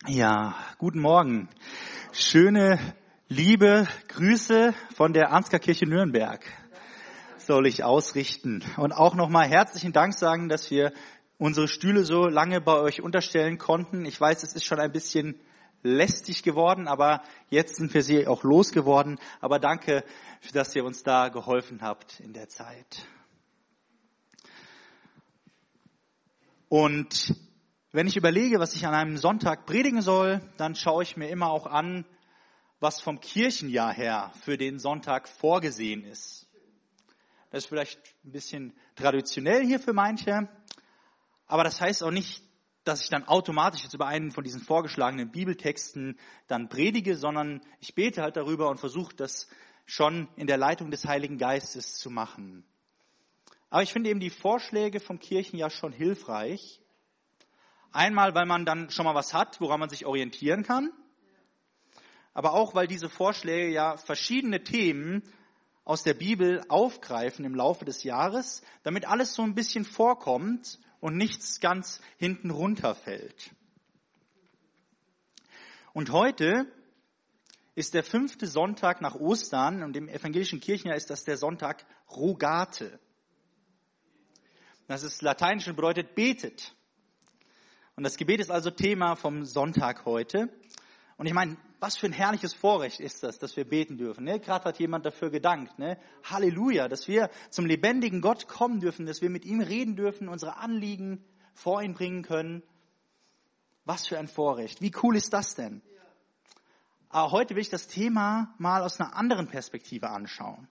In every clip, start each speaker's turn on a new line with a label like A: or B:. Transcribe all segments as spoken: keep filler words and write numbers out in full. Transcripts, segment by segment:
A: Ja, guten Morgen. Schöne, liebe Grüße von der Ansgar-Kirche Nürnberg soll ich ausrichten. Und auch nochmal herzlichen Dank sagen, dass wir unsere Stühle so lange bei euch unterstellen konnten. Ich weiß, es ist schon ein bisschen lästig geworden, aber jetzt sind wir sie auch losgeworden. Aber danke, dass ihr uns da geholfen habt in der Zeit. Und wenn ich überlege, was ich an einem Sonntag predigen soll, dann schaue ich mir immer auch an, was vom Kirchenjahr her für den Sonntag vorgesehen ist. Das ist vielleicht ein bisschen traditionell hier für manche, aber das heißt auch nicht, dass ich dann automatisch jetzt über einen von diesen vorgeschlagenen Bibeltexten dann predige, sondern ich bete halt darüber und versuche das schon in der Leitung des Heiligen Geistes zu machen. Aber ich finde eben die Vorschläge vom Kirchenjahr schon hilfreich. Einmal, weil man dann schon mal was hat, woran man sich orientieren kann. Aber auch, weil diese Vorschläge ja verschiedene Themen aus der Bibel aufgreifen im Laufe des Jahres, damit alles so ein bisschen vorkommt und nichts ganz hinten runterfällt. Und heute ist der fünfte Sonntag nach Ostern und im evangelischen Kirchenjahr ist das der Sonntag Rogate. Das ist lateinisch und bedeutet betet. Und das Gebet ist also Thema vom Sonntag heute. Und ich meine, was für ein herrliches Vorrecht ist das, dass wir beten dürfen. Ne? Gerade hat jemand dafür gedankt. Ne? Halleluja, dass wir zum lebendigen Gott kommen dürfen, dass wir mit ihm reden dürfen, unsere Anliegen vor ihn bringen können. Was für ein Vorrecht. Wie cool ist das denn? Aber heute will ich das Thema mal aus einer anderen Perspektive anschauen.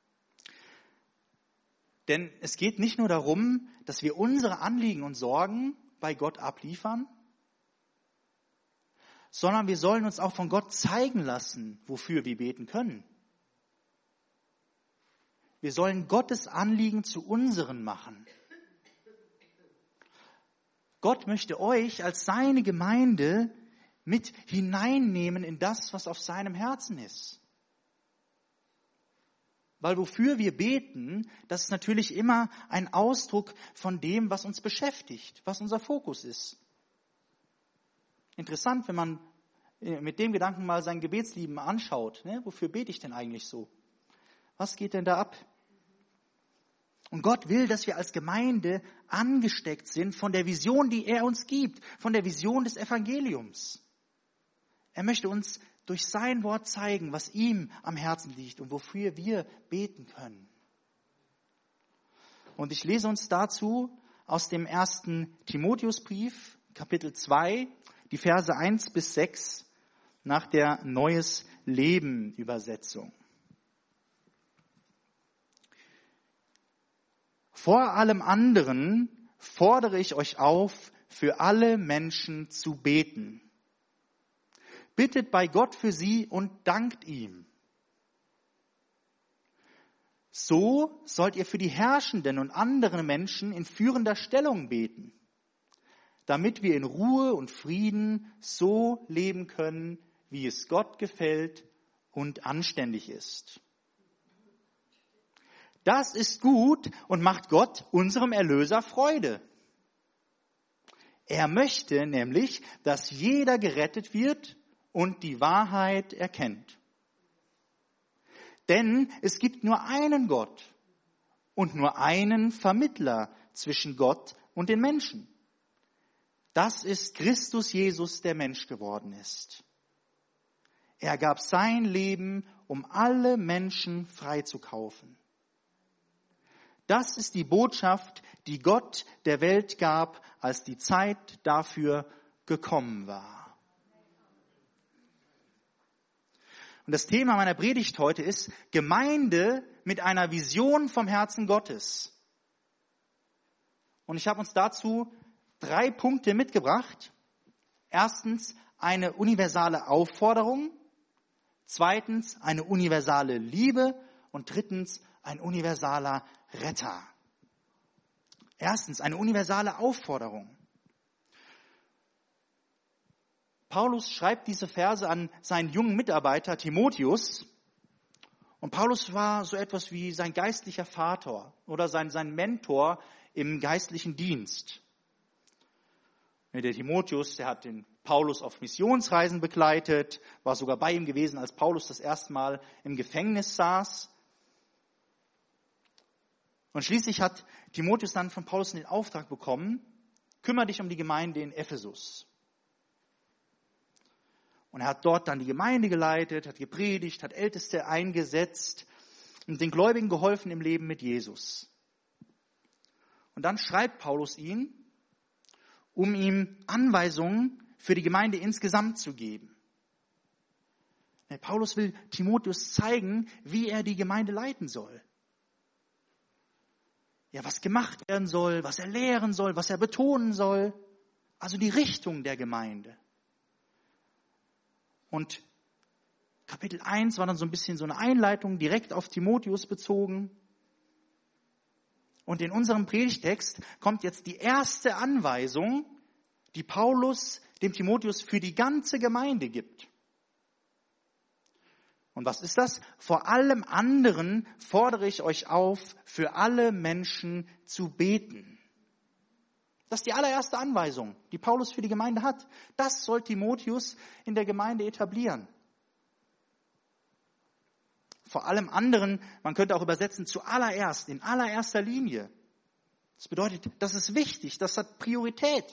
A: Denn es geht nicht nur darum, dass wir unsere Anliegen und Sorgen bei Gott abliefern, sondern wir sollen uns auch von Gott zeigen lassen, wofür wir beten können. Wir sollen Gottes Anliegen zu unseren machen. Gott möchte euch als seine Gemeinde mit hineinnehmen in das, was auf seinem Herzen ist. Weil wofür wir beten, das ist natürlich immer ein Ausdruck von dem, was uns beschäftigt, was unser Fokus ist. Interessant, wenn man mit dem Gedanken mal sein Gebetsleben anschaut. Ne? Wofür bete ich denn eigentlich so? Was geht denn da ab? Und Gott will, dass wir als Gemeinde angesteckt sind von der Vision, die er uns gibt, von der Vision des Evangeliums. Er möchte uns durch sein Wort zeigen, was ihm am Herzen liegt und wofür wir beten können. Und ich lese uns dazu aus dem ersten Timotheusbrief, Kapitel zwei, die Verse eins bis sechs nach der Neues Leben Übersetzung. Vor allem anderen fordere ich euch auf, für alle Menschen zu beten. Bittet bei Gott für sie und dankt ihm. So sollt ihr für die Herrschenden und anderen Menschen in führender Stellung beten, damit wir in Ruhe und Frieden so leben können, wie es Gott gefällt und anständig ist. Das ist gut und macht Gott, unserem Erlöser, Freude. Er möchte nämlich, dass jeder gerettet wird und die Wahrheit erkennt. Denn es gibt nur einen Gott und nur einen Vermittler zwischen Gott und den Menschen. Das ist Christus Jesus, der Mensch geworden ist. Er gab sein Leben, um alle Menschen freizukaufen. Das ist die Botschaft, die Gott der Welt gab, als die Zeit dafür gekommen war. Und das Thema meiner Predigt heute ist Gemeinde mit einer Vision vom Herzen Gottes. Und ich habe uns dazu drei Punkte mitgebracht. Erstens eine universale Aufforderung, zweitens eine universale Liebe und drittens ein universaler Retter. Erstens eine universale Aufforderung. Paulus schreibt diese Verse an seinen jungen Mitarbeiter Timotheus. Und Paulus war so etwas wie sein geistlicher Vater oder sein, sein Mentor im geistlichen Dienst. Der Timotheus, der hat den Paulus auf Missionsreisen begleitet, war sogar bei ihm gewesen, als Paulus das erste Mal im Gefängnis saß. Und schließlich hat Timotheus dann von Paulus den Auftrag bekommen, kümmere dich um die Gemeinde in Ephesus. Und er hat dort dann die Gemeinde geleitet, hat gepredigt, hat Älteste eingesetzt und den Gläubigen geholfen im Leben mit Jesus. Und dann schreibt Paulus ihn, um ihm Anweisungen für die Gemeinde insgesamt zu geben. Paulus will Timotheus zeigen, wie er die Gemeinde leiten soll. Ja, was gemacht werden soll, was er lehren soll, was er betonen soll. Also die Richtung der Gemeinde. Und Kapitel eins war dann so ein bisschen so eine Einleitung, direkt auf Timotheus bezogen. Und in unserem Predigtext kommt jetzt die erste Anweisung, die Paulus dem Timotheus für die ganze Gemeinde gibt. Und was ist das? Vor allem anderen fordere ich euch auf, für alle Menschen zu beten. Das ist die allererste Anweisung, die Paulus für die Gemeinde hat. Das soll Timotheus in der Gemeinde etablieren. Vor allem anderen, man könnte auch übersetzen, zuallererst, in allererster Linie. Das bedeutet, das ist wichtig, das hat Priorität.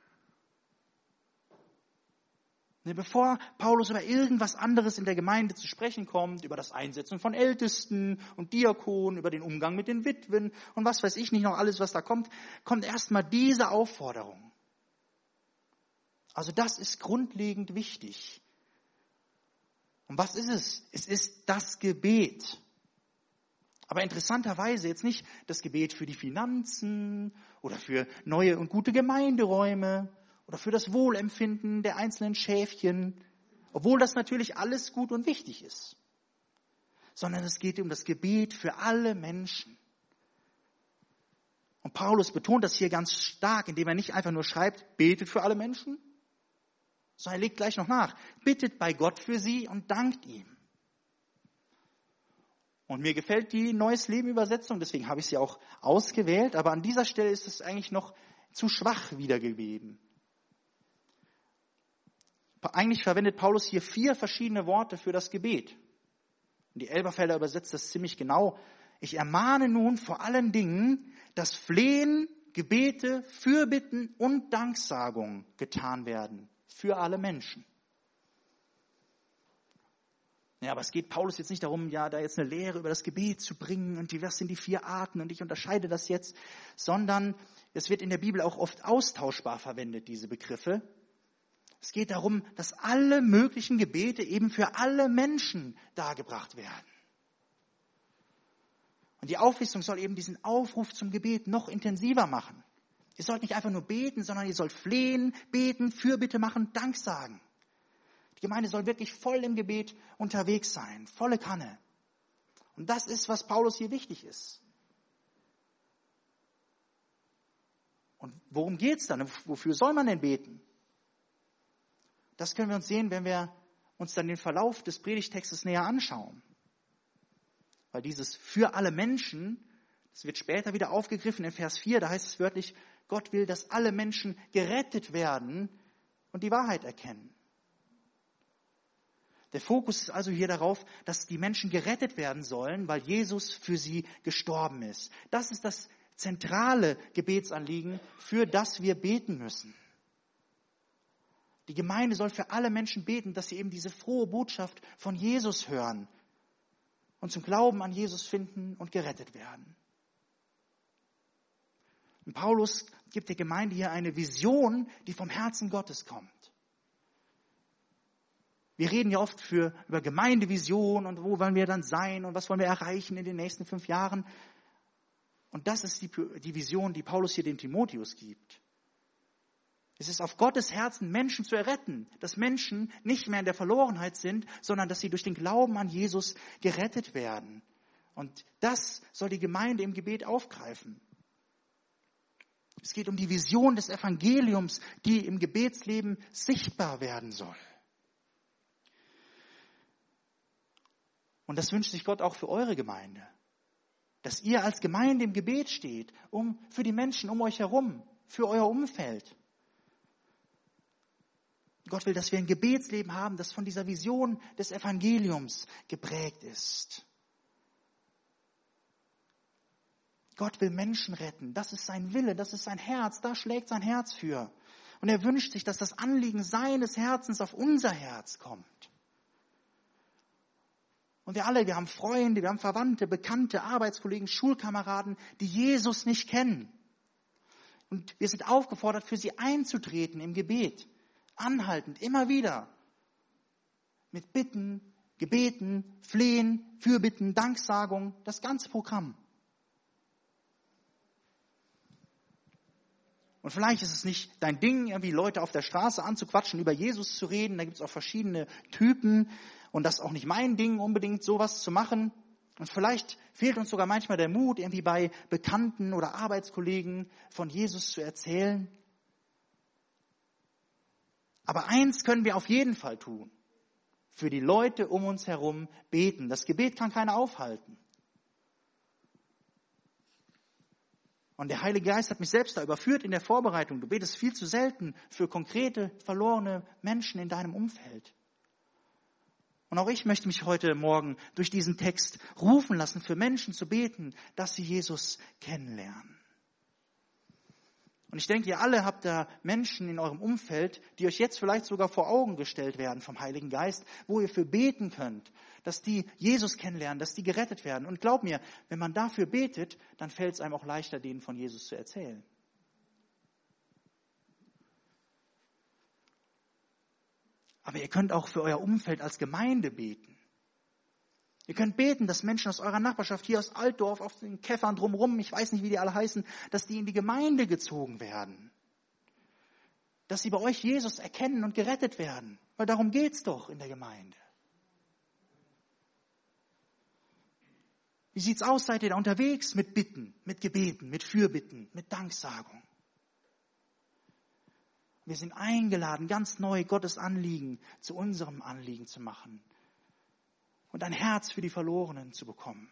A: Bevor Paulus über irgendwas anderes in der Gemeinde zu sprechen kommt, über das Einsetzen von Ältesten und Diakonen, über den Umgang mit den Witwen und was weiß ich nicht noch alles, was da kommt, kommt erstmal diese Aufforderung. Also das ist grundlegend wichtig. Und was ist es? Es ist das Gebet. Aber interessanterweise jetzt nicht das Gebet für die Finanzen oder für neue und gute Gemeinderäume, oder für das Wohlempfinden der einzelnen Schäfchen, obwohl das natürlich alles gut und wichtig ist. Sondern es geht um das Gebet für alle Menschen. Und Paulus betont das hier ganz stark, indem er nicht einfach nur schreibt, betet für alle Menschen, sondern er legt gleich noch nach, bittet bei Gott für sie und dankt ihm. Und mir gefällt die Neues Leben Übersetzung, deswegen habe ich sie auch ausgewählt, aber an dieser Stelle ist es eigentlich noch zu schwach wiedergegeben. Eigentlich verwendet Paulus hier vier verschiedene Worte für das Gebet. Und die Elberfelder übersetzt das ziemlich genau. Ich ermahne nun vor allen Dingen, dass Flehen, Gebete, Fürbitten und Danksagung getan werden für alle Menschen. Ja, aber es geht Paulus jetzt nicht darum, ja, da jetzt eine Lehre über das Gebet zu bringen und die, was sind die vier Arten und ich unterscheide das jetzt, sondern es wird in der Bibel auch oft austauschbar verwendet, diese Begriffe. Es geht darum, dass alle möglichen Gebete eben für alle Menschen dargebracht werden. Und die Auflistung soll eben diesen Aufruf zum Gebet noch intensiver machen. Ihr sollt nicht einfach nur beten, sondern ihr sollt flehen, beten, Fürbitte machen, Dank sagen. Die Gemeinde soll wirklich voll im Gebet unterwegs sein, volle Kanne. Und das ist, was Paulus hier wichtig ist. Und worum geht's dann? Wofür soll man denn beten? Das können wir uns sehen, wenn wir uns dann den Verlauf des Predigtextes näher anschauen. Weil dieses für alle Menschen, das wird später wieder aufgegriffen in Vers vier, da heißt es wörtlich, Gott will, dass alle Menschen gerettet werden und die Wahrheit erkennen. Der Fokus ist also hier darauf, dass die Menschen gerettet werden sollen, weil Jesus für sie gestorben ist. Das ist das zentrale Gebetsanliegen, für das wir beten müssen. Die Gemeinde soll für alle Menschen beten, dass sie eben diese frohe Botschaft von Jesus hören und zum Glauben an Jesus finden und gerettet werden. Und Paulus gibt der Gemeinde hier eine Vision, die vom Herzen Gottes kommt. Wir reden ja oft für, über Gemeindevision und wo wollen wir dann sein und was wollen wir erreichen in den nächsten fünf Jahren. Und das ist die, die Vision, die Paulus hier dem Timotheus gibt. Es ist auf Gottes Herzen, Menschen zu erretten, dass Menschen nicht mehr in der Verlorenheit sind, sondern dass sie durch den Glauben an Jesus gerettet werden. Und das soll die Gemeinde im Gebet aufgreifen. Es geht um die Vision des Evangeliums, die im Gebetsleben sichtbar werden soll. Und das wünscht sich Gott auch für eure Gemeinde. Dass ihr als Gemeinde im Gebet steht, um, für die Menschen um euch herum, für euer Umfeld. Gott will, dass wir ein Gebetsleben haben, das von dieser Vision des Evangeliums geprägt ist. Gott will Menschen retten. Das ist sein Wille, das ist sein Herz, da schlägt sein Herz für. Und er wünscht sich, dass das Anliegen seines Herzens auf unser Herz kommt. Und wir alle, wir haben Freunde, wir haben Verwandte, Bekannte, Arbeitskollegen, Schulkameraden, die Jesus nicht kennen. Und wir sind aufgefordert, für sie einzutreten im Gebet. Anhaltend, immer wieder. Mit Bitten, Gebeten, Flehen, Fürbitten, Danksagung, das ganze Programm. Und vielleicht ist es nicht dein Ding, irgendwie Leute auf der Straße anzuquatschen, über Jesus zu reden. Da gibt es auch verschiedene Typen. Und das ist auch nicht mein Ding, unbedingt sowas zu machen. Und vielleicht fehlt uns sogar manchmal der Mut, irgendwie bei Bekannten oder Arbeitskollegen von Jesus zu erzählen. Aber eins können wir auf jeden Fall tun. Für die Leute um uns herum beten. Das Gebet kann keiner aufhalten. Und der Heilige Geist hat mich selbst da überführt in der Vorbereitung. Du betest viel zu selten für konkrete, verlorene Menschen in deinem Umfeld. Und auch ich möchte mich heute Morgen durch diesen Text rufen lassen, für Menschen zu beten, dass sie Jesus kennenlernen. Und ich denke, ihr alle habt da Menschen in eurem Umfeld, die euch jetzt vielleicht sogar vor Augen gestellt werden vom Heiligen Geist, wo ihr für beten könnt, dass die Jesus kennenlernen, dass die gerettet werden. Und glaub mir, wenn man dafür betet, dann fällt es einem auch leichter, denen von Jesus zu erzählen. Aber ihr könnt auch für euer Umfeld als Gemeinde beten. Ihr könnt beten, dass Menschen aus eurer Nachbarschaft, hier aus Altdorf, auf den Käffern drumherum, ich weiß nicht, wie die alle heißen, dass die in die Gemeinde gezogen werden. Dass sie bei euch Jesus erkennen und gerettet werden. Weil darum geht's doch in der Gemeinde. Wie sieht's aus? Seid ihr da unterwegs mit Bitten, mit Gebeten, mit Fürbitten, mit Danksagung? Wir sind eingeladen, ganz neu Gottes Anliegen zu unserem Anliegen zu machen und ein Herz für die Verlorenen zu bekommen.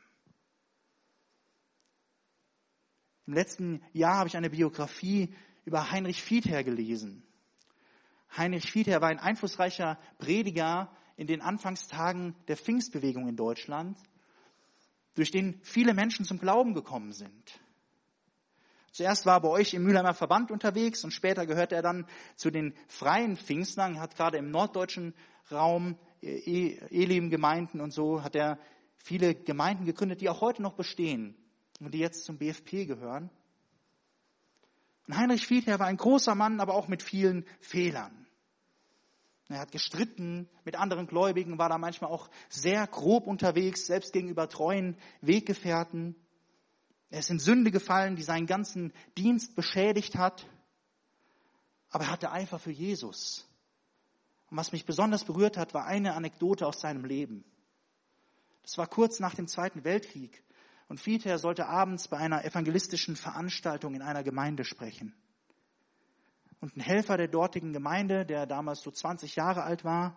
A: Im letzten Jahr habe ich eine Biografie über Heinrich Fiether gelesen. Heinrich Fiether war ein einflussreicher Prediger in den Anfangstagen der Pfingstbewegung in Deutschland, durch den viele Menschen zum Glauben gekommen sind. Zuerst war er bei euch im Mülheimer Verband unterwegs und später gehörte er dann zu den freien Pfingstlern. Er hat gerade im norddeutschen Raum Elim-Gemeinden und so, hat er viele Gemeinden gegründet, die auch heute noch bestehen und die jetzt zum B F P gehören. Und Heinrich Fiether war ein großer Mann, aber auch mit vielen Fehlern. Er hat gestritten mit anderen Gläubigen, war da manchmal auch sehr grob unterwegs, selbst gegenüber treuen Weggefährten. Er ist in Sünde gefallen, die seinen ganzen Dienst beschädigt hat. Aber er hatte Eifer für Jesus. Und was mich besonders berührt hat, war eine Anekdote aus seinem Leben. Das war kurz nach dem Zweiten Weltkrieg. Und Fiether sollte abends bei einer evangelistischen Veranstaltung in einer Gemeinde sprechen. Und ein Helfer der dortigen Gemeinde, der damals so zwanzig Jahre alt war,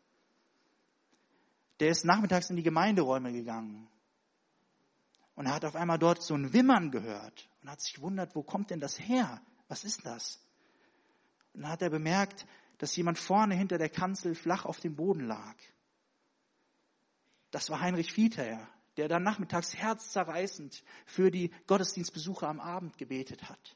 A: der ist nachmittags in die Gemeinderäume gegangen. Und er hat auf einmal dort so ein Wimmern gehört und hat sich gewundert, wo kommt denn das her? Was ist das? Und dann hat er bemerkt, dass jemand vorne hinter der Kanzel flach auf dem Boden lag. Das war Heinrich Fiether, der dann nachmittags herzzerreißend für die Gottesdienstbesucher am Abend gebetet hat.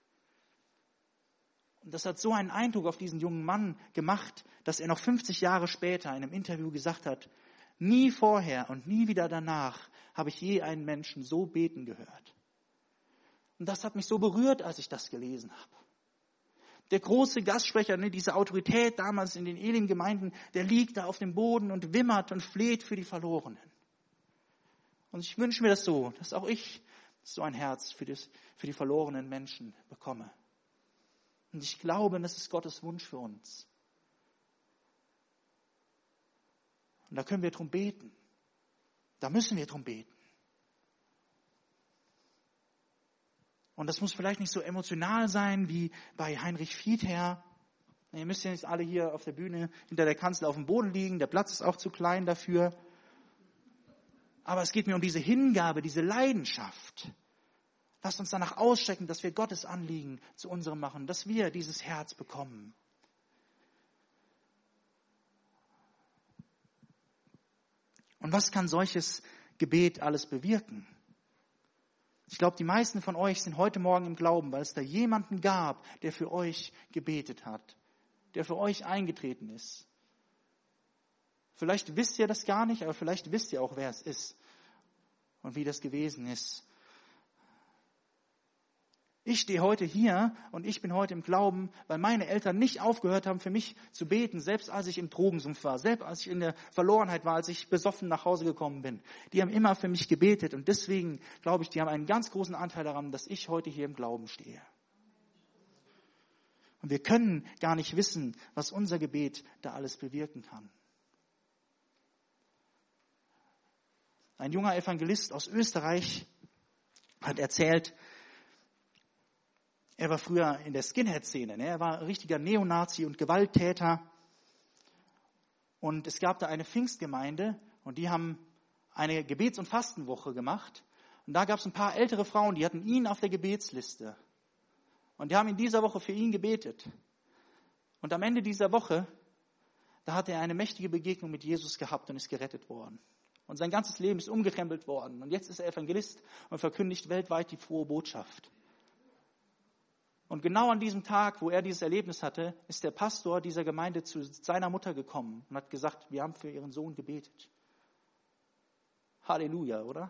A: Und das hat so einen Eindruck auf diesen jungen Mann gemacht, dass er noch fünfzig Jahre später in einem Interview gesagt hat, nie vorher und nie wieder danach habe ich je einen Menschen so beten gehört. Und das hat mich so berührt, als ich das gelesen habe. Der große Gastsprecher, ne, diese Autorität damals in den Elim-Gemeinden, der liegt da auf dem Boden und wimmert und fleht für die Verlorenen. Und ich wünsche mir das so, dass auch ich so ein Herz für, das, für die verlorenen Menschen bekomme. Und ich glaube, das ist Gottes Wunsch für uns. Und da können wir drum beten. Da müssen wir drum beten. Und das muss vielleicht nicht so emotional sein wie bei Heinrich Fiether. Ihr müsst ja nicht alle hier auf der Bühne hinter der Kanzel auf dem Boden liegen. Der Platz ist auch zu klein dafür. Aber es geht mir um diese Hingabe, diese Leidenschaft. Lasst uns danach ausstrecken, dass wir Gottes Anliegen zu unserem machen, dass wir dieses Herz bekommen. Und was kann solches Gebet alles bewirken? Ich glaube, die meisten von euch sind heute Morgen im Glauben, weil es da jemanden gab, der für euch gebetet hat, der für euch eingetreten ist. Vielleicht wisst ihr das gar nicht, aber vielleicht wisst ihr auch, wer es ist und wie das gewesen ist. Ich stehe heute hier und ich bin heute im Glauben, weil meine Eltern nicht aufgehört haben, für mich zu beten, selbst als ich im Drogensumpf war, selbst als ich in der Verlorenheit war, als ich besoffen nach Hause gekommen bin. Die haben immer für mich gebetet und deswegen glaube ich, die haben einen ganz großen Anteil daran, dass ich heute hier im Glauben stehe. Und wir können gar nicht wissen, was unser Gebet da alles bewirken kann. Ein junger Evangelist aus Österreich hat erzählt, er war früher in der Skinhead-Szene, ne? Er war ein richtiger Neonazi und Gewalttäter. Und es gab da eine Pfingstgemeinde und die haben eine Gebets- und Fastenwoche gemacht. Und da gab es ein paar ältere Frauen, die hatten ihn auf der Gebetsliste. Und die haben in dieser Woche für ihn gebetet. Und am Ende dieser Woche, da hat er eine mächtige Begegnung mit Jesus gehabt und ist gerettet worden. Und sein ganzes Leben ist umgekrempelt worden. Und jetzt ist er Evangelist und verkündigt weltweit die frohe Botschaft. Und genau an diesem Tag, wo er dieses Erlebnis hatte, ist der Pastor dieser Gemeinde zu seiner Mutter gekommen und hat gesagt, wir haben für ihren Sohn gebetet. Halleluja, oder?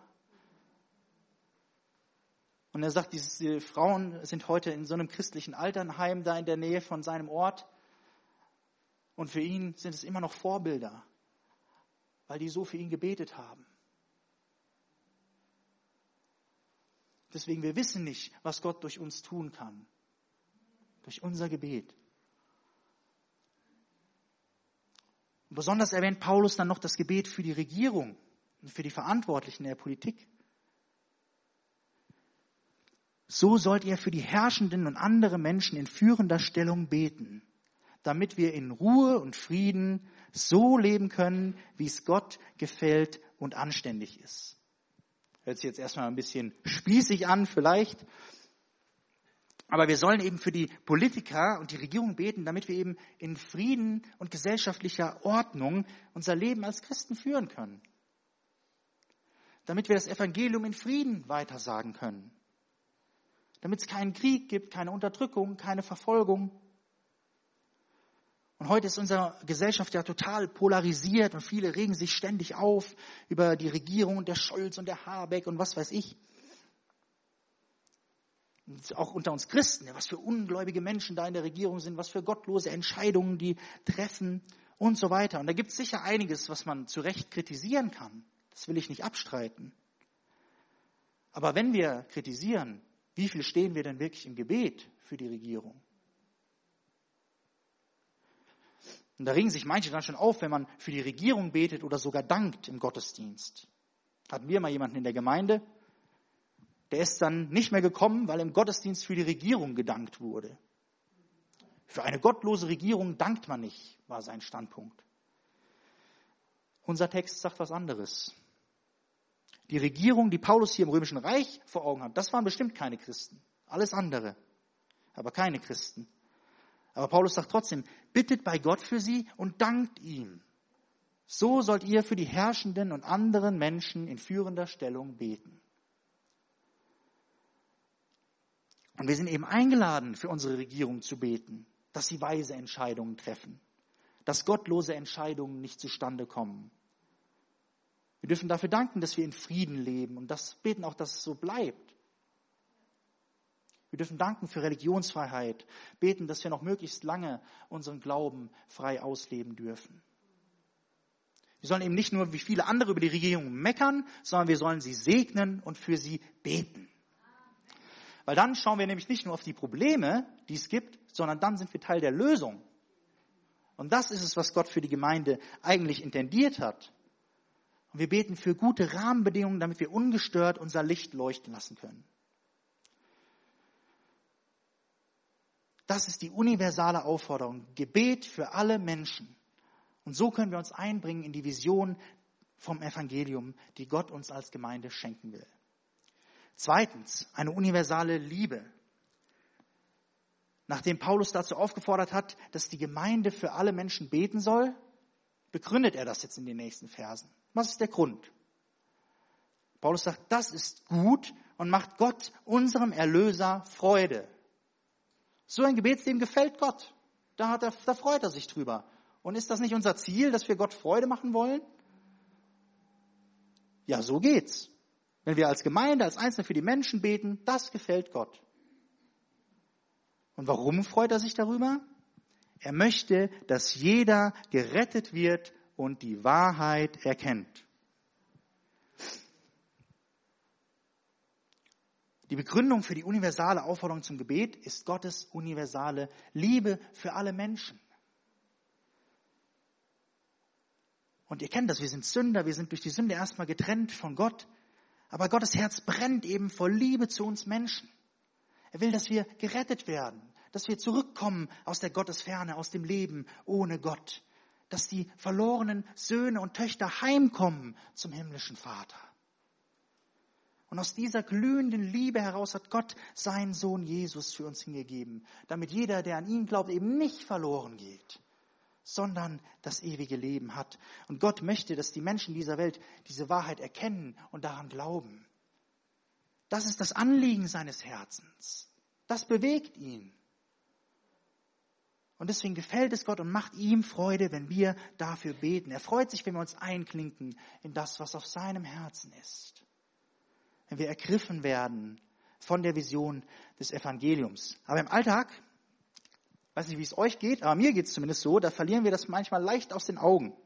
A: Und er sagt, diese Frauen sind heute in so einem christlichen Alternheim da in der Nähe von seinem Ort. Und für ihn sind es immer noch Vorbilder, weil die so für ihn gebetet haben. Deswegen, wir wissen nicht, was Gott durch uns tun kann. Durch unser Gebet. Und besonders erwähnt Paulus dann noch das Gebet für die Regierung und für die Verantwortlichen in der Politik. So sollt ihr für die Herrschenden und andere Menschen in führender Stellung beten, damit wir in Ruhe und Frieden so leben können, wie es Gott gefällt und anständig ist. Hört sich jetzt erstmal ein bisschen spießig an vielleicht. Aber wir sollen eben für die Politiker und die Regierung beten, damit wir eben in Frieden und gesellschaftlicher Ordnung unser Leben als Christen führen können. Damit wir das Evangelium in Frieden weitersagen können. Damit es keinen Krieg gibt, keine Unterdrückung, keine Verfolgung. Und heute ist unsere Gesellschaft ja total polarisiert und viele regen sich ständig auf über die Regierung und der Scholz und der Habeck und was weiß ich. Und auch unter uns Christen, was für ungläubige Menschen da in der Regierung sind, was für gottlose Entscheidungen die treffen und so weiter. Und da gibt es sicher einiges, was man zu Recht kritisieren kann. Das will ich nicht abstreiten. Aber wenn wir kritisieren, wie viel stehen wir denn wirklich im Gebet für die Regierung? Und da regen sich manche dann schon auf, wenn man für die Regierung betet oder sogar dankt im Gottesdienst. Hatten wir mal jemanden in der Gemeinde, der ist dann nicht mehr gekommen, weil im Gottesdienst für die Regierung gedankt wurde. Für eine gottlose Regierung dankt man nicht, war sein Standpunkt. Unser Text sagt was anderes. Die Regierung, die Paulus hier im Römischen Reich vor Augen hat, das waren bestimmt keine Christen. Alles andere, aber keine Christen. Aber Paulus sagt trotzdem, bittet bei Gott für sie und dankt ihm. So sollt ihr für die Herrschenden und anderen Menschen in führender Stellung beten. Und wir sind eben eingeladen, für unsere Regierung zu beten, dass sie weise Entscheidungen treffen, dass gottlose Entscheidungen nicht zustande kommen. Wir dürfen dafür danken, dass wir in Frieden leben und das beten auch, dass es so bleibt. Wir dürfen danken für Religionsfreiheit, beten, dass wir noch möglichst lange unseren Glauben frei ausleben dürfen. Wir sollen eben nicht nur wie viele andere über die Regierung meckern, sondern wir sollen sie segnen und für sie beten. Weil dann schauen wir nämlich nicht nur auf die Probleme, die es gibt, sondern dann sind wir Teil der Lösung. Und das ist es, was Gott für die Gemeinde eigentlich intendiert hat. Und wir beten für gute Rahmenbedingungen, damit wir ungestört unser Licht leuchten lassen können. Das ist die universale Aufforderung, Gebet für alle Menschen. Und so können wir uns einbringen in die Vision vom Evangelium, die Gott uns als Gemeinde schenken will. Zweitens, eine universale Liebe. Nachdem Paulus dazu aufgefordert hat, dass die Gemeinde für alle Menschen beten soll, begründet er das jetzt in den nächsten Versen. Was ist der Grund? Paulus sagt, das ist gut und macht Gott, unserem Erlöser, Freude. So ein Gebetsleben gefällt Gott. Da, hat er, da freut er sich drüber. Und ist das nicht unser Ziel, dass wir Gott Freude machen wollen? Ja, so geht's. Wenn wir als Gemeinde, als Einzelne für die Menschen beten, das gefällt Gott. Und warum freut er sich darüber? Er möchte, dass jeder gerettet wird und die Wahrheit erkennt. Die Begründung für die universale Aufforderung zum Gebet ist Gottes universale Liebe für alle Menschen. Und ihr kennt das, wir sind Sünder, wir sind durch die Sünde erstmal getrennt von Gott. Aber Gottes Herz brennt eben vor Liebe zu uns Menschen. Er will, dass wir gerettet werden, dass wir zurückkommen aus der Gottesferne, aus dem Leben ohne Gott. Dass die verlorenen Söhne und Töchter heimkommen zum himmlischen Vater. Und aus dieser glühenden Liebe heraus hat Gott seinen Sohn Jesus für uns hingegeben, damit jeder, der an ihn glaubt, eben nicht verloren geht, sondern das ewige Leben hat. Und Gott möchte, dass die Menschen dieser Welt diese Wahrheit erkennen und daran glauben. Das ist das Anliegen seines Herzens. Das bewegt ihn. Und deswegen gefällt es Gott und macht ihm Freude, wenn wir dafür beten. Er freut sich, wenn wir uns einklinken in das, was auf seinem Herzen ist. Wenn wir ergriffen werden von der Vision des Evangeliums. Aber im Alltag, ich weiß nicht, wie es euch geht, aber mir geht es zumindest so, da verlieren wir das manchmal leicht aus den Augen.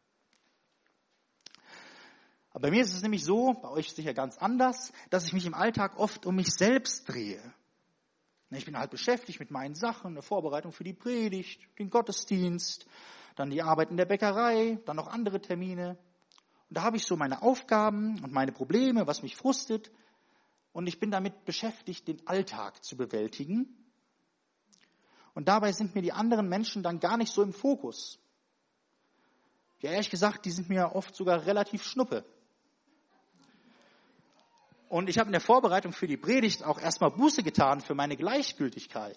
A: Aber bei mir ist es nämlich so, bei euch sicher ganz anders, dass ich mich im Alltag oft um mich selbst drehe. Ich bin halt beschäftigt mit meinen Sachen, eine Vorbereitung für die Predigt, den Gottesdienst, dann die Arbeit in der Bäckerei, dann noch andere Termine. Und da habe ich so meine Aufgaben und meine Probleme, was mich frustet. Und ich bin damit beschäftigt, den Alltag zu bewältigen. Und dabei sind mir die anderen Menschen dann gar nicht so im Fokus. Ja, ehrlich gesagt, die sind mir oft sogar relativ schnuppe. Und ich habe in der Vorbereitung für die Predigt auch erstmal Buße getan für meine Gleichgültigkeit.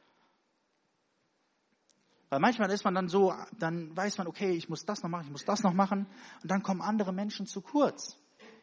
A: Weil manchmal ist man dann so, dann weiß man, okay, ich muss das noch machen, ich muss das noch machen. Und dann kommen andere Menschen zu kurz.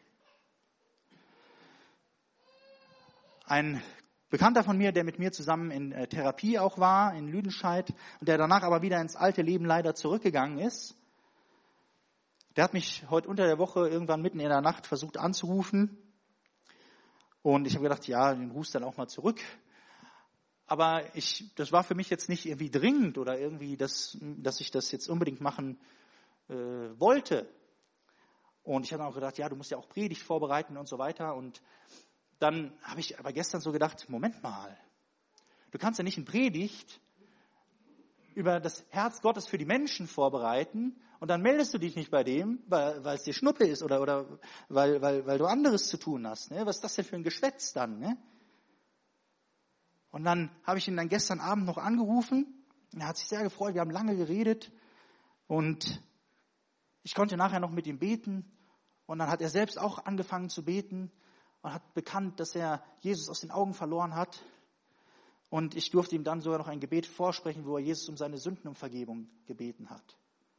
A: Ein Bekannter von mir, der mit mir zusammen in äh, Therapie auch war, in Lüdenscheid, und der danach aber wieder ins alte Leben leider zurückgegangen ist, der hat mich heute unter der Woche irgendwann mitten in der Nacht versucht anzurufen. Und ich habe gedacht, ja, den rufst dann auch mal zurück. Aber ich, das war für mich jetzt nicht irgendwie dringend oder irgendwie, das, dass ich das jetzt unbedingt machen äh, wollte. Und ich habe auch gedacht, ja, du musst ja auch Predigt vorbereiten und so weiter. Und dann habe ich aber gestern so gedacht, Moment mal, du kannst ja nicht eine Predigt über das Herz Gottes für die Menschen vorbereiten und dann meldest du dich nicht bei dem, weil, weil es dir Schnuppe ist oder, oder weil, weil, weil du anderes zu tun hast. Ne? Was ist das denn für ein Geschwätz dann? Ne? Und dann habe ich ihn dann gestern Abend noch angerufen. Er hat sich sehr gefreut, wir haben lange geredet und ich konnte nachher noch mit ihm beten. Und dann hat er selbst auch angefangen zu beten und hat bekannt, dass er Jesus aus den Augen verloren hat. Und ich durfte ihm dann sogar noch ein Gebet vorsprechen, wo er Jesus um seine Sünden um Vergebung gebeten hat.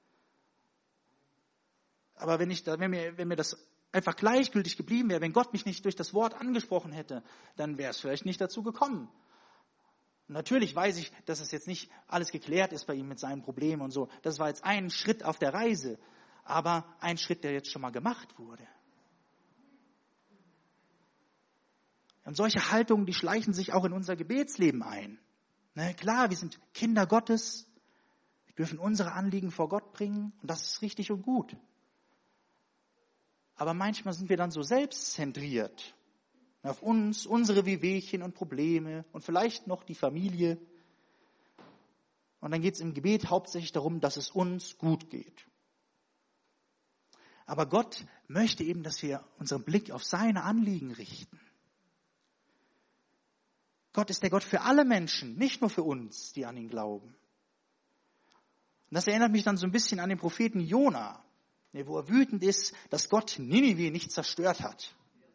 A: Aber wenn, ich da, wenn, mir, wenn mir das einfach gleichgültig geblieben wäre, wenn Gott mich nicht durch das Wort angesprochen hätte, dann wäre es vielleicht nicht dazu gekommen. Und natürlich weiß ich, dass es jetzt nicht alles geklärt ist bei ihm mit seinen Problemen und so. Das war jetzt ein Schritt auf der Reise, aber ein Schritt, der jetzt schon mal gemacht wurde. Und solche Haltungen, die schleichen sich auch in unser Gebetsleben ein. Ne, klar, wir sind Kinder Gottes, wir dürfen unsere Anliegen vor Gott bringen und das ist richtig und gut. Aber manchmal sind wir dann so selbstzentriert. Auf uns, unsere Wehwehchen und Probleme und vielleicht noch die Familie. Und dann geht es im Gebet hauptsächlich darum, dass es uns gut geht. Aber Gott möchte eben, dass wir unseren Blick auf seine Anliegen richten. Gott ist der Gott für alle Menschen, nicht nur für uns, die an ihn glauben. Und das erinnert mich dann so ein bisschen an den Propheten Jona, wo er wütend ist, dass Gott Ninive nicht zerstört hat.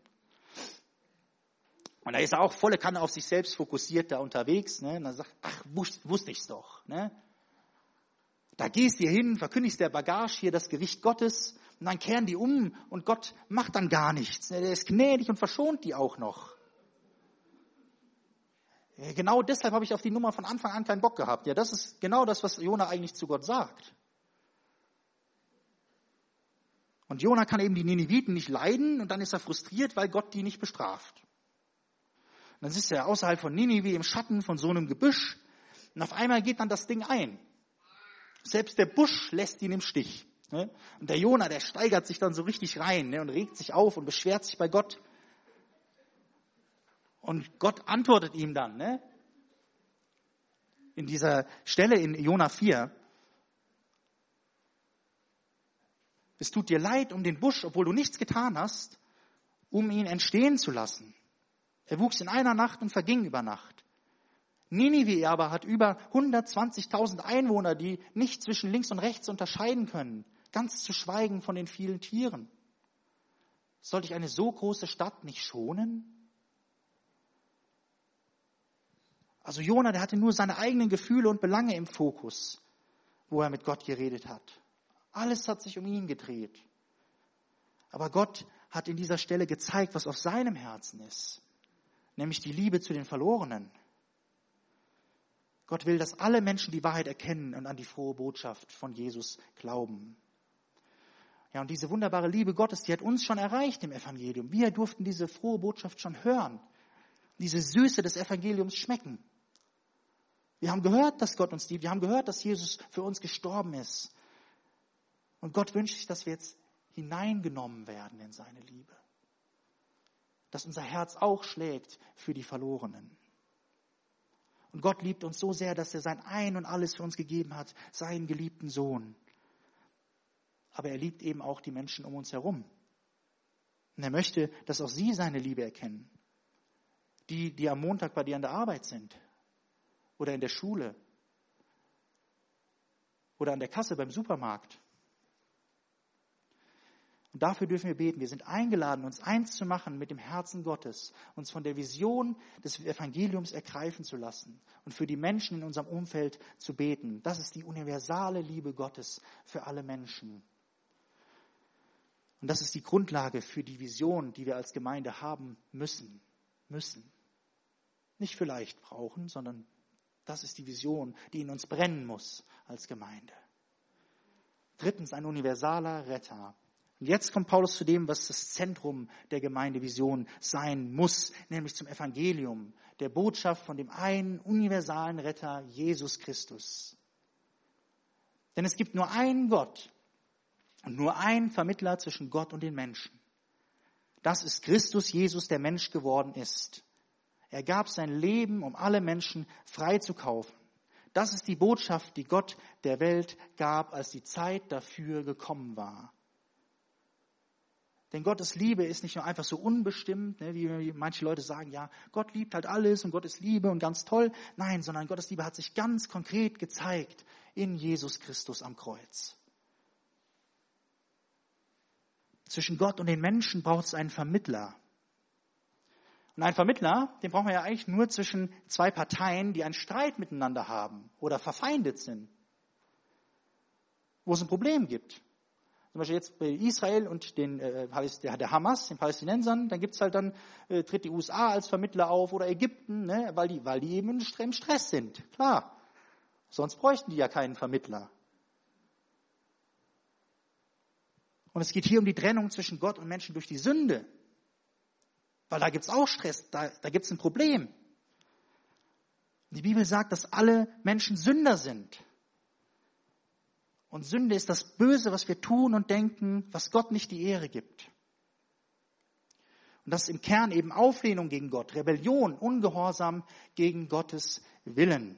A: Und da ist er auch volle Kanne auf sich selbst fokussiert da unterwegs. Ne? Und er sagt, ach, wusste, wusste ich's doch. Ne? Da gehst du hier hin, verkündigst der Bagage hier das Gericht Gottes und dann kehren die um und Gott macht dann gar nichts. Er ist gnädig und verschont die auch noch. Genau deshalb habe ich auf die Nummer von Anfang an keinen Bock gehabt. Ja, das ist genau das, was Jona eigentlich zu Gott sagt. Und Jona kann eben die Nineviten nicht leiden und dann ist er frustriert, weil Gott die nicht bestraft. Und dann sitzt er außerhalb von Ninive im Schatten von so einem Gebüsch und auf einmal geht dann das Ding ein. Selbst der Busch lässt ihn im Stich. Und der Jona, der steigert sich dann so richtig rein und regt sich auf und beschwert sich bei Gott. Und Gott antwortet ihm dann, ne? In dieser Stelle in Jona vier. Es tut dir leid um den Busch, obwohl du nichts getan hast, um ihn entstehen zu lassen. Er wuchs in einer Nacht und verging über Nacht. Ninive aber hat über hundertzwanzigtausend Einwohner, die nicht zwischen links und rechts unterscheiden können, ganz zu schweigen von den vielen Tieren. Sollte ich eine so große Stadt nicht schonen? Also Jona, der hatte nur seine eigenen Gefühle und Belange im Fokus, wo er mit Gott geredet hat. Alles hat sich um ihn gedreht. Aber Gott hat in dieser Stelle gezeigt, was auf seinem Herzen ist, nämlich die Liebe zu den Verlorenen. Gott will, dass alle Menschen die Wahrheit erkennen und an die frohe Botschaft von Jesus glauben. Ja, und diese wunderbare Liebe Gottes, die hat uns schon erreicht im Evangelium. Wir durften diese frohe Botschaft schon hören, diese Süße des Evangeliums schmecken. Wir haben gehört, dass Gott uns liebt. Wir haben gehört, dass Jesus für uns gestorben ist. Und Gott wünscht sich, dass wir jetzt hineingenommen werden in seine Liebe. Dass unser Herz auch schlägt für die Verlorenen. Und Gott liebt uns so sehr, dass er sein Ein und Alles für uns gegeben hat, seinen geliebten Sohn. Aber er liebt eben auch die Menschen um uns herum. Und er möchte, dass auch sie seine Liebe erkennen. Die, die am Montag bei dir an der Arbeit sind. Oder in der Schule. Oder an der Kasse beim Supermarkt. Und dafür dürfen wir beten. Wir sind eingeladen, uns eins zu machen mit dem Herzen Gottes, uns von der Vision des Evangeliums ergreifen zu lassen und für die Menschen in unserem Umfeld zu beten. Das ist die universale Liebe Gottes für alle Menschen. Und das ist die Grundlage für die Vision, die wir als Gemeinde haben müssen. Müssen. Nicht vielleicht brauchen, sondern das ist die Vision, die in uns brennen muss als Gemeinde. Drittens, ein universaler Retter. Und jetzt kommt Paulus zu dem, was das Zentrum der Gemeindevision sein muss, nämlich zum Evangelium, der Botschaft von dem einen universalen Retter, Jesus Christus. Denn es gibt nur einen Gott und nur einen Vermittler zwischen Gott und den Menschen. Das ist Christus Jesus, der Mensch geworden ist. Er gab sein Leben, um alle Menschen freizukaufen. Das ist die Botschaft, die Gott der Welt gab, als die Zeit dafür gekommen war. Denn Gottes Liebe ist nicht nur einfach so unbestimmt, ne, wie manche Leute sagen, ja, Gott liebt halt alles und Gott ist Liebe und ganz toll. Nein, sondern Gottes Liebe hat sich ganz konkret gezeigt in Jesus Christus am Kreuz. Zwischen Gott und den Menschen braucht es einen Vermittler. Und einen Vermittler, den brauchen wir ja eigentlich nur zwischen zwei Parteien, die einen Streit miteinander haben oder verfeindet sind. Wo es ein Problem gibt. Zum Beispiel jetzt bei Israel und den, äh, der Hamas, den Palästinensern, dann gibt's halt dann, äh, tritt die U S A als Vermittler auf oder Ägypten, ne, weil die, weil die eben im Stress sind. Klar. Sonst bräuchten die ja keinen Vermittler. Und es geht hier um die Trennung zwischen Gott und Menschen durch die Sünde. Weil da gibt's auch Stress, da, da gibt's ein Problem. Die Bibel sagt, dass alle Menschen Sünder sind. Und Sünde ist das Böse, was wir tun und denken, was Gott nicht die Ehre gibt. Und das ist im Kern eben Auflehnung gegen Gott, Rebellion, Ungehorsam gegen Gottes Willen.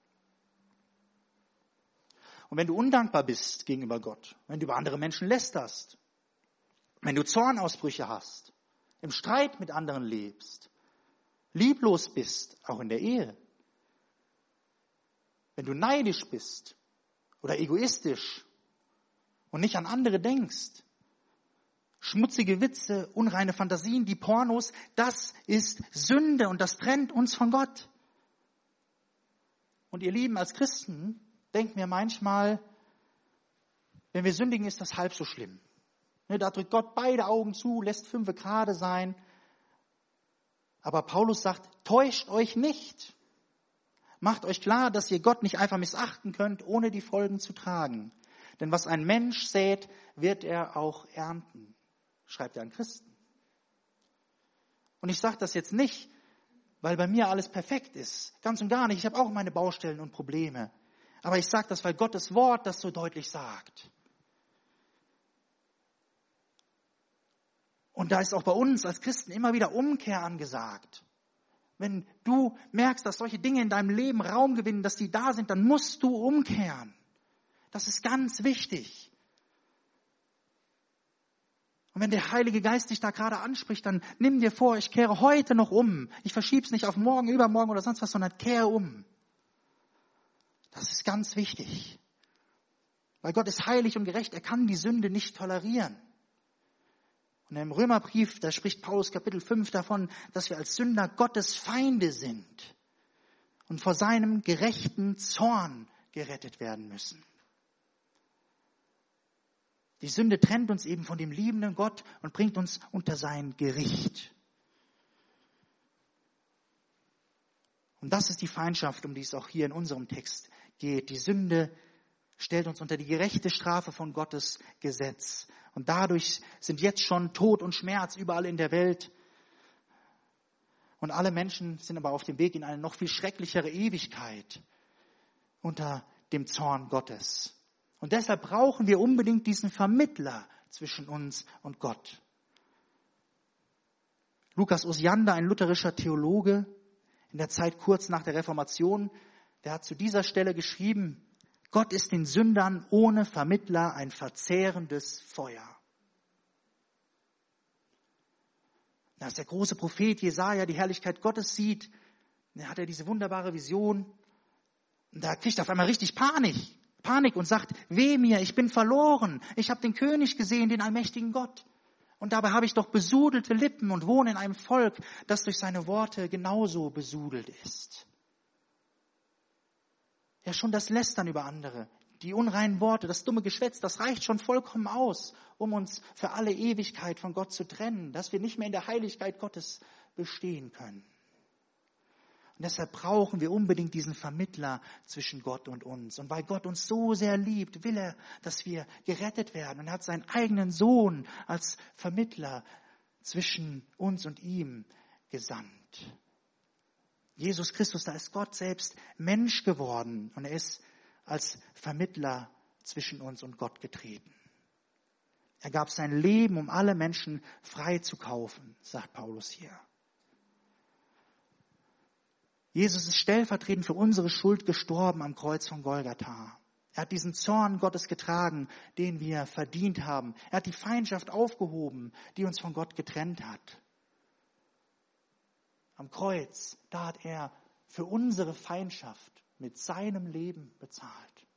A: Und wenn du undankbar bist gegenüber Gott, wenn du über andere Menschen lästerst, wenn du Zornausbrüche hast, im Streit mit anderen lebst, lieblos bist, auch in der Ehe, wenn du neidisch bist oder egoistisch und nicht an andere denkst, schmutzige Witze, unreine Fantasien, die Pornos, das ist Sünde und das trennt uns von Gott. Und ihr Lieben, als Christen denken wir manchmal, wenn wir sündigen, ist das halb so schlimm. Ne, da drückt Gott beide Augen zu, lässt fünfe gerade sein. Aber Paulus sagt, täuscht euch nicht. Macht euch klar, dass ihr Gott nicht einfach missachten könnt, ohne die Folgen zu tragen. Denn was ein Mensch sät, wird er auch ernten, schreibt er an Christen. Und ich sage das jetzt nicht, weil bei mir alles perfekt ist. Ganz und gar nicht. Ich habe auch meine Baustellen und Probleme. Aber ich sage das, weil Gottes Wort das so deutlich sagt. Und da ist auch bei uns als Christen immer wieder Umkehr angesagt. Wenn du merkst, dass solche Dinge in deinem Leben Raum gewinnen, dass die da sind, dann musst du umkehren. Das ist ganz wichtig. Und wenn der Heilige Geist dich da gerade anspricht, dann nimm dir vor, ich kehre heute noch um. Ich verschiebe es nicht auf morgen, übermorgen oder sonst was, sondern kehre um. Das ist ganz wichtig. Weil Gott ist heilig und gerecht, er kann die Sünde nicht tolerieren. Und im Römerbrief, da spricht Paulus Kapitel fünf davon, dass wir als Sünder Gottes Feinde sind und vor seinem gerechten Zorn gerettet werden müssen. Die Sünde trennt uns eben von dem liebenden Gott und bringt uns unter sein Gericht. Und das ist die Feindschaft, um die es auch hier in unserem Text geht. Die Sünde stellt uns unter die gerechte Strafe von Gottes Gesetz. Und dadurch sind jetzt schon Tod und Schmerz überall in der Welt. Und alle Menschen sind aber auf dem Weg in eine noch viel schrecklichere Ewigkeit unter dem Zorn Gottes. Und deshalb brauchen wir unbedingt diesen Vermittler zwischen uns und Gott. Lukas Osiander, ein lutherischer Theologe, in der Zeit kurz nach der Reformation, der hat zu dieser Stelle geschrieben, Gott ist den Sündern ohne Vermittler ein verzehrendes Feuer. Als der große Prophet Jesaja die Herrlichkeit Gottes sieht, dann hat er diese wunderbare Vision. Und da kriegt er auf einmal richtig Panik. Panik und sagt, weh mir, ich bin verloren. Ich habe den König gesehen, den allmächtigen Gott. Und dabei habe ich doch besudelte Lippen und wohne in einem Volk, das durch seine Worte genauso besudelt ist. Ja, schon das Lästern über andere, die unreinen Worte, das dumme Geschwätz, das reicht schon vollkommen aus, um uns für alle Ewigkeit von Gott zu trennen, dass wir nicht mehr in der Heiligkeit Gottes bestehen können. Und deshalb brauchen wir unbedingt diesen Vermittler zwischen Gott und uns. Und weil Gott uns so sehr liebt, will er, dass wir gerettet werden. Und er hat seinen eigenen Sohn als Vermittler zwischen uns und ihm gesandt. Jesus Christus, da ist Gott selbst Mensch geworden. Und er ist als Vermittler zwischen uns und Gott getreten. Er gab sein Leben, um alle Menschen frei zu kaufen, sagt Paulus hier. Jesus ist stellvertretend für unsere Schuld gestorben am Kreuz von Golgatha. Er hat diesen Zorn Gottes getragen, den wir verdient haben. Er hat die Feindschaft aufgehoben, die uns von Gott getrennt hat. Am Kreuz, da hat er für unsere Feindschaft mit seinem Leben bezahlt.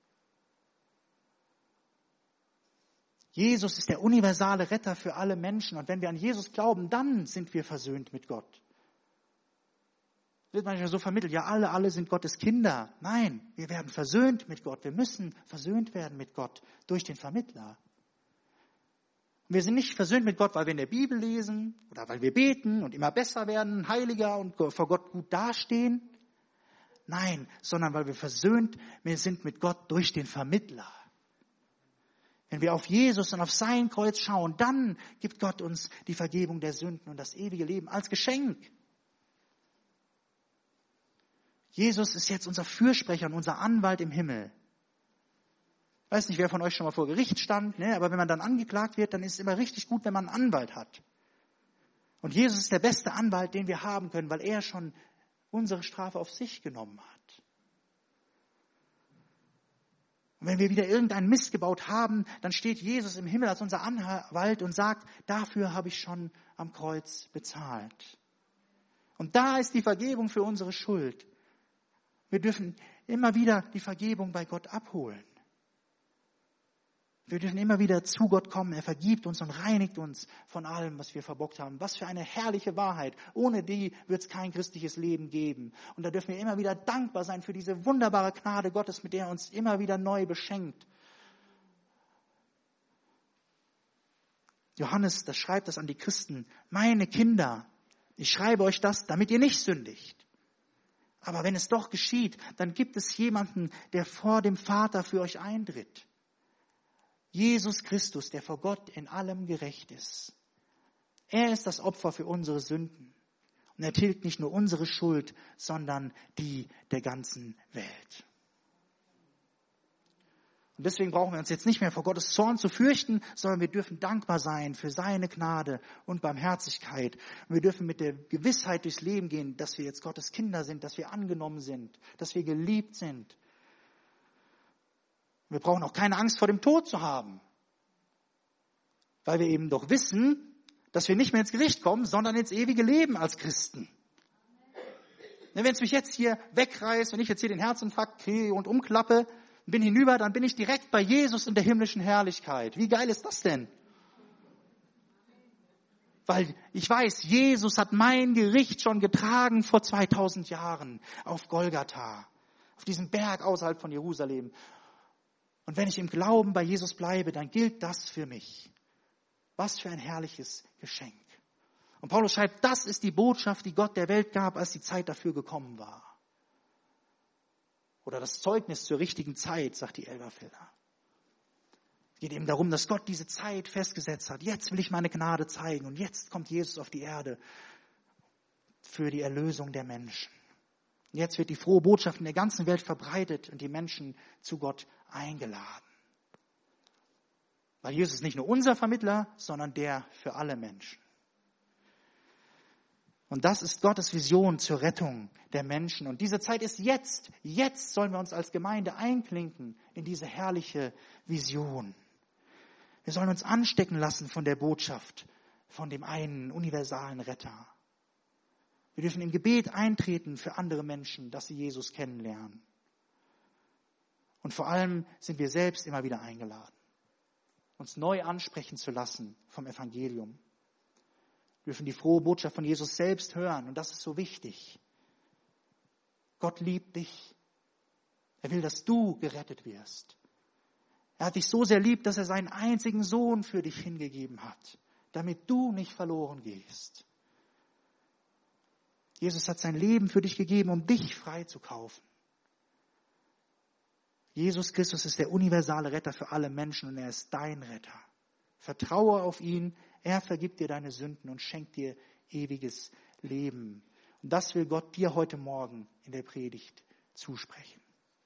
A: Jesus ist der universale Retter für alle Menschen. Und wenn wir an Jesus glauben, dann sind wir versöhnt mit Gott. Wird manchmal so vermittelt, ja, alle, alle sind Gottes Kinder. Nein, wir werden versöhnt mit Gott. Wir müssen versöhnt werden mit Gott durch den Vermittler. Und wir sind nicht versöhnt mit Gott, weil wir in der Bibel lesen oder weil wir beten und immer besser werden, heiliger und vor Gott gut dastehen. Nein, sondern weil wir versöhnt sind mit Gott durch den Vermittler. Wenn wir auf Jesus und auf sein Kreuz schauen, dann gibt Gott uns die Vergebung der Sünden und das ewige Leben als Geschenk. Jesus ist jetzt unser Fürsprecher und unser Anwalt im Himmel. Ich weiß nicht, wer von euch schon mal vor Gericht stand, ne? Aber wenn man dann angeklagt wird, dann ist es immer richtig gut, wenn man einen Anwalt hat. Und Jesus ist der beste Anwalt, den wir haben können, weil er schon unsere Strafe auf sich genommen hat. Und wenn wir wieder irgendeinen Mist gebaut haben, dann steht Jesus im Himmel als unser Anwalt und sagt, dafür habe ich schon am Kreuz bezahlt. Und da ist die Vergebung für unsere Schuld. Wir dürfen immer wieder die Vergebung bei Gott abholen. Wir dürfen immer wieder zu Gott kommen. Er vergibt uns und reinigt uns von allem, was wir verbockt haben. Was für eine herrliche Wahrheit. Ohne die wird es kein christliches Leben geben. Und da dürfen wir immer wieder dankbar sein für diese wunderbare Gnade Gottes, mit der er uns immer wieder neu beschenkt. Johannes, das schreibt das an die Christen. Meine Kinder, ich schreibe euch das, damit ihr nicht sündigt. Aber wenn es doch geschieht, dann gibt es jemanden, der vor dem Vater für euch eintritt. Jesus Christus, der vor Gott in allem gerecht ist. Er ist das Opfer für unsere Sünden. Und er tilgt nicht nur unsere Schuld, sondern die der ganzen Welt. Und deswegen brauchen wir uns jetzt nicht mehr vor Gottes Zorn zu fürchten, sondern wir dürfen dankbar sein für seine Gnade und Barmherzigkeit. Und wir dürfen mit der Gewissheit durchs Leben gehen, dass wir jetzt Gottes Kinder sind, dass wir angenommen sind, dass wir geliebt sind. Wir brauchen auch keine Angst vor dem Tod zu haben, weil wir eben doch wissen, dass wir nicht mehr ins Gericht kommen, sondern ins ewige Leben als Christen. Wenn es mich jetzt hier wegreißt, wenn ich jetzt hier den Herzinfarkt kriege und umklappe, bin hinüber, dann bin ich direkt bei Jesus in der himmlischen Herrlichkeit. Wie geil ist das denn? Weil ich weiß, Jesus hat mein Gericht schon getragen vor zweitausend Jahren auf Golgatha, auf diesem Berg außerhalb von Jerusalem. Und wenn ich im Glauben bei Jesus bleibe, dann gilt das für mich. Was für ein herrliches Geschenk. Und Paulus schreibt, das ist die Botschaft, die Gott der Welt gab, als die Zeit dafür gekommen war. Oder das Zeugnis zur richtigen Zeit, sagt die Elberfelder. Es geht eben darum, dass Gott diese Zeit festgesetzt hat. Jetzt will ich meine Gnade zeigen und jetzt kommt Jesus auf die Erde für die Erlösung der Menschen. Jetzt wird die frohe Botschaft in der ganzen Welt verbreitet und die Menschen zu Gott eingeladen. Weil Jesus ist nicht nur unser Vermittler, sondern der für alle Menschen. Und das ist Gottes Vision zur Rettung der Menschen. Und diese Zeit ist jetzt. Jetzt sollen wir uns als Gemeinde einklinken in diese herrliche Vision. Wir sollen uns anstecken lassen von der Botschaft, von dem einen universalen Retter. Wir dürfen im Gebet eintreten für andere Menschen, dass sie Jesus kennenlernen. Und vor allem sind wir selbst immer wieder eingeladen, uns neu ansprechen zu lassen vom Evangelium. Wir dürfen die frohe Botschaft von Jesus selbst hören und das ist so wichtig. Gott liebt dich. Er will, dass du gerettet wirst. Er hat dich so sehr lieb, dass er seinen einzigen Sohn für dich hingegeben hat, damit du nicht verloren gehst. Jesus hat sein Leben für dich gegeben, um dich freizukaufen. Jesus Christus ist der universale Retter für alle Menschen und er ist dein Retter. Vertraue auf ihn, er vergibt dir deine Sünden und schenkt dir ewiges Leben. Und das will Gott dir heute Morgen in der Predigt zusprechen.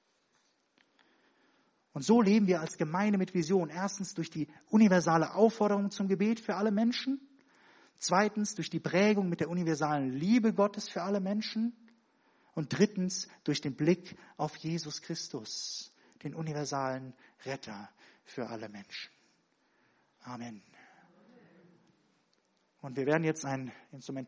A: Und so leben wir als Gemeinde mit Vision. Erstens durch die universale Aufforderung zum Gebet für alle Menschen. Zweitens durch die Prägung mit der universalen Liebe Gottes für alle Menschen. Und drittens durch den Blick auf Jesus Christus, den universalen Retter für alle Menschen. Amen. Und wir werden jetzt ein Instrument